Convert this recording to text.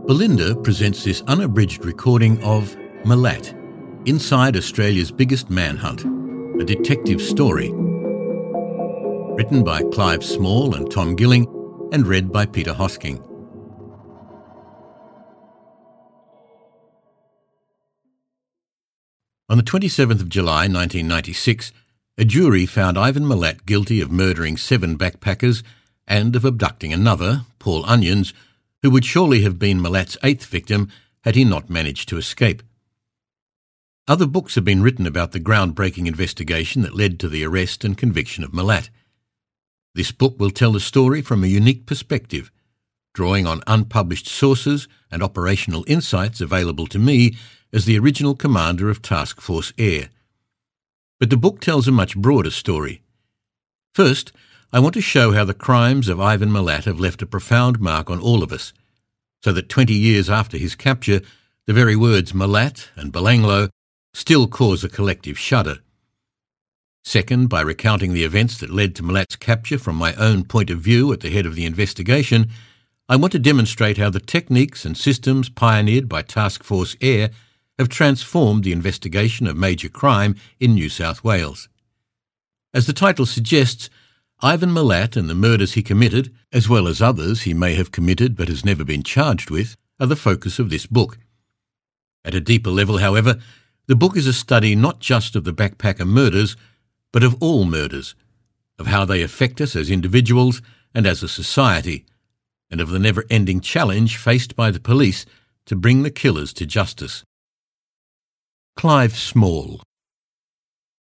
Belinda presents this unabridged recording of Malat, inside Australia's biggest manhunt, a detective story. Written by Clive Small and Tom Gilling and read by Peter Hosking. On the 27th of July 1996, a jury found Ivan Malat guilty of murdering 7 backpackers and of abducting another, Paul Onions, who would surely have been Malat's 8th victim had he not managed to escape. Other books have been written about the groundbreaking investigation that led to the arrest and conviction of Malat. This book will tell the story from a unique perspective, drawing on unpublished sources and operational insights available to me as the original commander of Task Force Air. But the book tells a much broader story. First, I want to show how the crimes of Ivan Malat have left a profound mark on all of us, so that 20 years after his capture, the very words Malat and Belanglo still cause a collective shudder. Second, by recounting the events that led to Malat's capture from my own point of view at the head of the investigation, I want to demonstrate how the techniques and systems pioneered by Task Force Air have transformed the investigation of major crime in New South Wales. As the title suggests, Ivan Malat and the murders he committed, as well as others he may have committed but has never been charged with, are the focus of this book. At a deeper level, however, the book is a study not just of the backpacker murders, but of all murders, of how they affect us as individuals and as a society, and of the never-ending challenge faced by the police to bring the killers to justice. Clive Small.